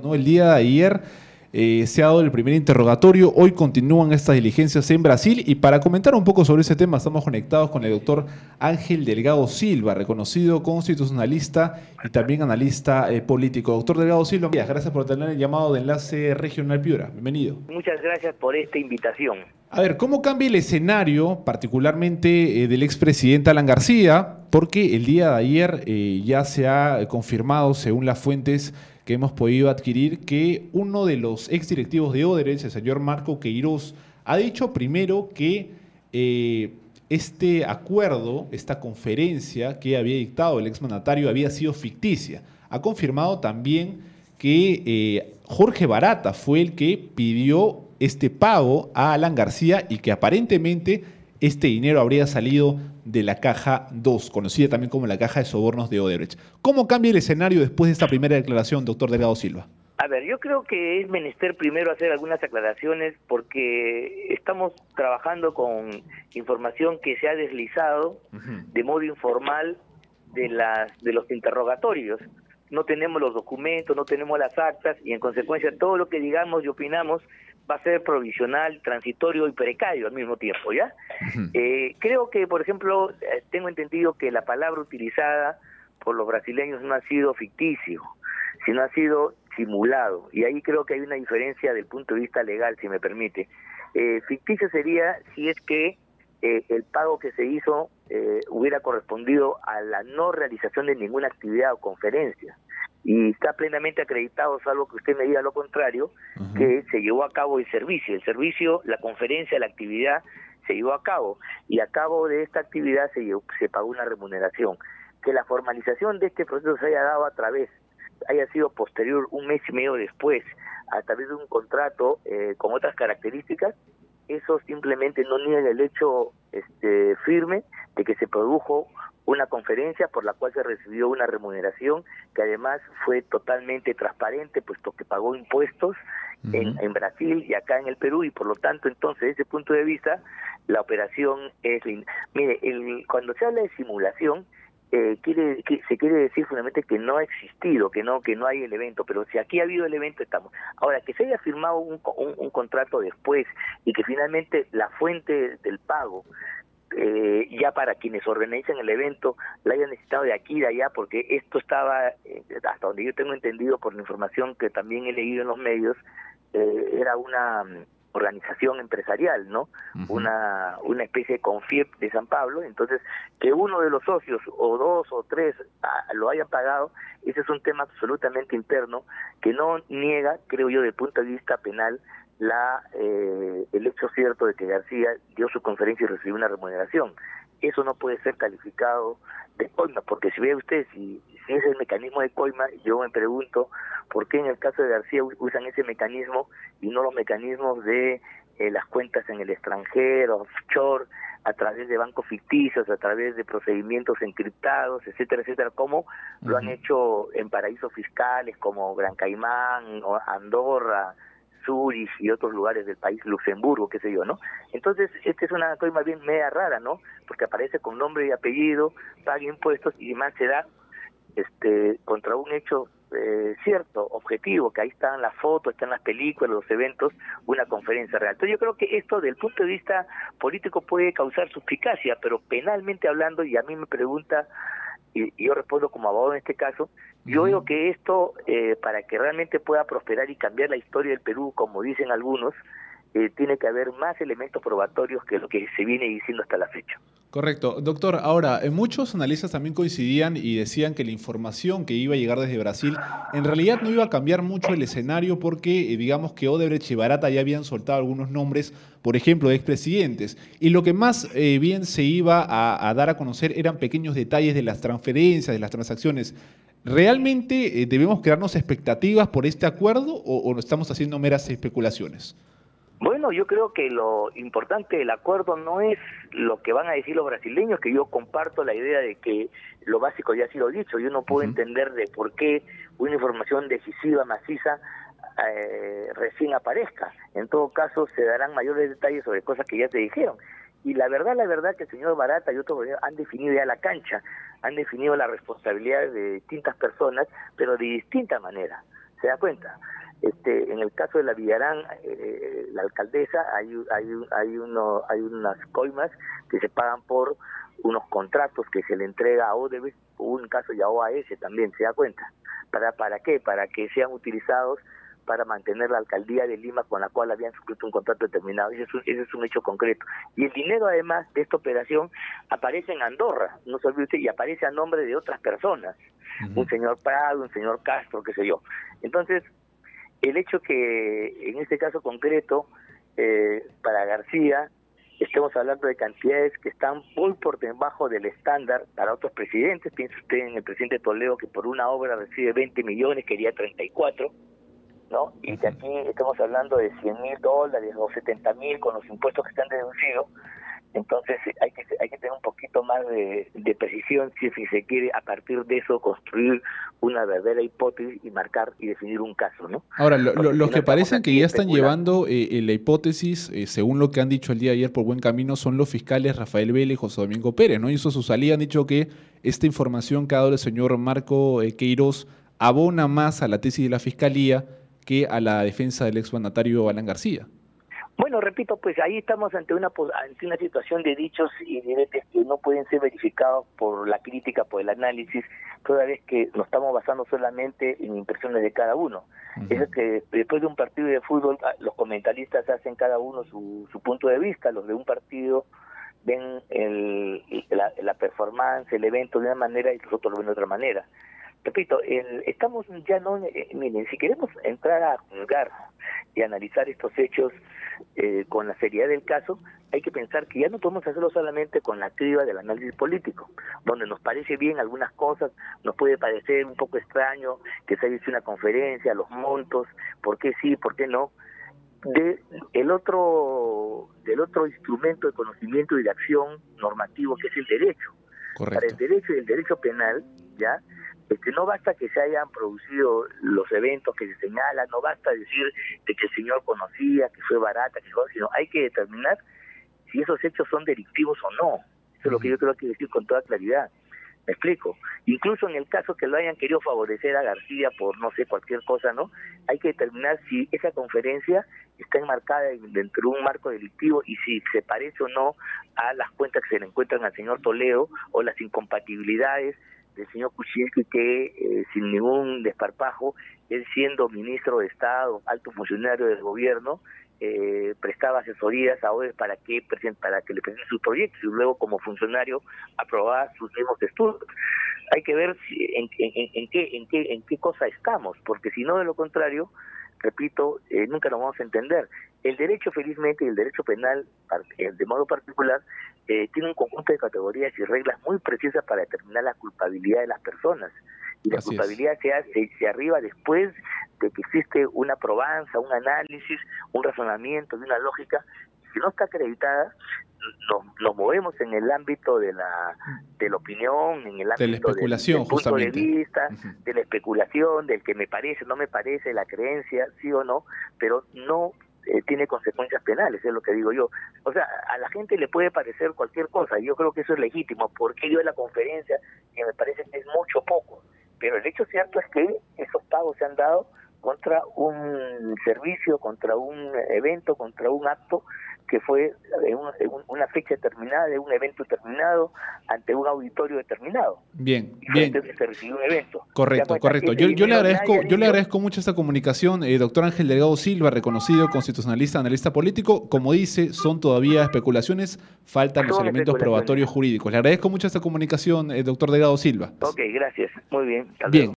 ¿no? El día de ayer se ha dado el primer interrogatorio, hoy continúan estas diligencias en Brasil y para comentar un poco sobre ese tema estamos conectados con el doctor Ángel Delgado Silva, reconocido constitucionalista y también analista político. Doctor Delgado Silva, gracias por tener el llamado de Enlace Regional Piura. Bienvenido. Muchas gracias por esta invitación. A ver, ¿cómo cambia el escenario, particularmente del expresidente Alan García? Porque el día de ayer ya se ha confirmado, según las fuentes que hemos podido adquirir, que uno de los exdirectivos de Odebrecht, el señor Marco Queiroz, ha dicho primero que este acuerdo, esta conferencia que había dictado el exmandatario había sido ficticia. Ha confirmado también que Jorge Barata fue el que pidió este pago a Alan García y que aparentemente este dinero habría salido de la caja 2, conocida también como la caja de sobornos de Odebrecht. ¿Cómo cambia el escenario después de esta primera declaración, doctor Delgado Silva? A ver, yo creo que es menester primero hacer algunas aclaraciones porque estamos trabajando con información que se ha deslizado de modo informal de los interrogatorios. No tenemos los documentos, no tenemos las actas y en consecuencia todo lo que digamos y opinamos va a ser provisional, transitorio y precario al mismo tiempo, ¿ya? Creo que, por ejemplo, tengo entendido que la palabra utilizada por los brasileños no ha sido ficticio, sino ha sido simulado, y ahí creo que hay una diferencia del punto de vista legal, si me permite. Ficticio sería si es que el pago que se hizo hubiera correspondido a la no realización de ninguna actividad o conferencia. Y está plenamente acreditado, salvo que usted me diga lo contrario, que se llevó a cabo el servicio, la conferencia, la actividad se llevó a cabo, y a cabo de esta actividad se pagó una remuneración. Que la formalización de este proceso se haya dado haya sido posterior, un mes y medio después, a través de un contrato con otras características, eso simplemente no niega el hecho firme de que se produjo una conferencia por la cual se recibió una remuneración que además fue totalmente transparente, puesto que pagó impuestos en Brasil y acá en el Perú, y por lo tanto, entonces, desde ese punto de vista, la operación es... Mire, cuando se habla de simulación, se quiere decir finalmente que no ha existido, que no hay el evento, pero si aquí ha habido el evento, estamos. Ahora, que se haya firmado un contrato después y que finalmente la fuente del pago, ya para quienes organizan el evento, la hayan necesitado de aquí y de allá, porque esto estaba, hasta donde yo tengo entendido por la información que también he leído en los medios, era una organización empresarial, ¿no? Una especie de CONFIEP de San Pablo. Entonces, que uno de los socios, o dos o tres, lo hayan pagado, ese es un tema absolutamente interno, que no niega, creo yo, desde el punto de vista penal, el hecho cierto de que García dio su conferencia y recibió una remuneración. Eso no puede ser calificado de coima, porque si ve usted, si es el mecanismo de coima, yo me pregunto por qué en el caso de García usan ese mecanismo y no los mecanismos de las cuentas en el extranjero, offshore, a través de bancos ficticios, a través de procedimientos encriptados, etcétera, etcétera, como lo han hecho en paraísos fiscales como Gran Caimán, o Andorra, Zurich y otros lugares del país, Luxemburgo, qué sé yo, ¿no? Entonces, esta es una coima bien media rara, ¿no? Porque aparece con nombre y apellido, paga impuestos y demás se da contra un hecho cierto, objetivo, que ahí están las fotos, están las películas, los eventos, una conferencia real. Entonces yo creo que esto, del punto de vista político, puede causar suspicacia, pero penalmente hablando, y a mí me pregunta, y yo respondo como abogado en este caso, yo veo que esto, para que realmente pueda prosperar y cambiar la historia del Perú, como dicen algunos, tiene que haber más elementos probatorios que lo que se viene diciendo hasta la fecha. Correcto. Doctor, ahora, muchos analistas también coincidían y decían que la información que iba a llegar desde Brasil en realidad no iba a cambiar mucho el escenario porque digamos que Odebrecht y Barata ya habían soltado algunos nombres, por ejemplo, de expresidentes. Y lo que más bien se iba a dar a conocer eran pequeños detalles de las transferencias, de las transacciones. ¿Realmente debemos crearnos expectativas por este acuerdo o estamos haciendo meras especulaciones? Bueno, yo creo que lo importante del acuerdo no es lo que van a decir los brasileños, que yo comparto la idea de que lo básico ya ha sido dicho. Yo no puedo entender de por qué una información decisiva, maciza, recién aparezca. En todo caso, se darán mayores detalles sobre cosas que ya se dijeron. Y la verdad que el señor Barata y otros han definido ya la cancha, han definido las responsabilidades de distintas personas, pero de distinta manera. ¿Se da cuenta? En el caso de la Villarán, la alcaldesa, hay unas coimas que se pagan por unos contratos que se le entrega a Odebrecht, hubo un caso ya OAS también, ¿se da cuenta? ¿Para qué? Para que sean utilizados para mantener la alcaldía de Lima con la cual habían suscrito un contrato determinado. Ese es un hecho concreto. Y el dinero, además de esta operación, aparece en Andorra, no se olvide usted, y aparece a nombre de otras personas, un señor Prado, un señor Castro, qué sé yo. Entonces, el hecho que en este caso concreto, para García, estemos hablando de cantidades que están muy por debajo del estándar para otros presidentes. Piense usted en el presidente Toledo, que por una obra recibe 20 millones, quería 34, ¿no? Y que aquí estamos hablando de $100,000 o 70,000 con los impuestos que están deducidos. Entonces hay que tener un poquito más de precisión si se quiere a partir de eso construir una verdadera hipótesis y marcar y definir un caso, ¿no? Ahora, los que parecen que ya están llevando la hipótesis, según lo que han dicho el día de ayer por buen camino, son los fiscales Rafael Vélez y José Domingo Pérez, ¿no? Y eso, su salida han dicho que esta información que ha dado el señor Marco Queiroz abona más a la tesis de la Fiscalía que a la defensa del exmandatario Alan García. Bueno, repito, pues ahí estamos ante una situación de dichos y diretes que no pueden ser verificados por la crítica, por el análisis, toda vez que nos estamos basando solamente en impresiones de cada uno. Es que después de un partido de fútbol, los comentaristas hacen cada uno su punto de vista. Los de un partido ven la performance, el evento de una manera y los otros lo ven de otra manera. Repito, estamos ya no... miren, si queremos entrar a juzgar y analizar estos hechos con la seriedad del caso, hay que pensar que ya no podemos hacerlo solamente con la criba del análisis político, donde nos parece bien algunas cosas, nos puede parecer un poco extraño que se haya hecho una conferencia, los montos, por qué sí, por qué no. Del otro instrumento de conocimiento y de acción normativo, que es el derecho. Correcto. Para el derecho y el derecho penal, ya, no basta que se hayan producido los eventos que se señalan, no basta decir de que el señor conocía, que fue barata, sino hay que determinar si esos hechos son delictivos o no. Eso es lo que yo creo que decir con toda claridad. ¿Me explico? Incluso en el caso que lo hayan querido favorecer a García por, no sé, cualquier cosa, ¿no? Hay que determinar si esa conferencia está enmarcada dentro de un marco delictivo y si se parece o no a las cuentas que se le encuentran al señor Toledo o las incompatibilidades del señor Kuczynski, que sin ningún desparpajo, él siendo ministro de Estado, alto funcionario del gobierno, prestaba asesorías a OES para que le presenten sus proyectos y luego como funcionario aprobaba sus mismos estudios. Hay que ver en qué cosa estamos, porque si no, de lo contrario, repito, nunca lo vamos a entender. El derecho, felizmente, y el derecho penal, de modo particular, tiene un conjunto de categorías y reglas muy precisas para determinar la culpabilidad de las personas. Y la culpabilidad se arriba después de que existe una probanza, un análisis, un razonamiento, de una lógica. Si no está acreditada, nos movemos en el ámbito de la opinión, en el ámbito de la especulación, del punto de vista, de la especulación, del que me parece, no me parece, la creencia, sí o no, pero no tiene consecuencias penales, es lo que digo yo. O sea, a la gente le puede parecer cualquier cosa, y yo creo que eso es legítimo, porque yo en la conferencia, que me parece que es mucho poco, pero el hecho cierto es que esos pagos se han dado contra un servicio, contra un evento, contra un acto que fue en una fecha determinada, de un evento determinado, ante un auditorio determinado. Bien. Se recibió un evento. Correcto. Yo le agradezco mucho esta comunicación, doctor Ángel Delgado Silva, reconocido constitucionalista, analista político. Como dice, son todavía especulaciones, faltan los elementos probatorios jurídicos. Le agradezco mucho esta comunicación, doctor Delgado Silva. Ok, gracias. Muy bien. Bien.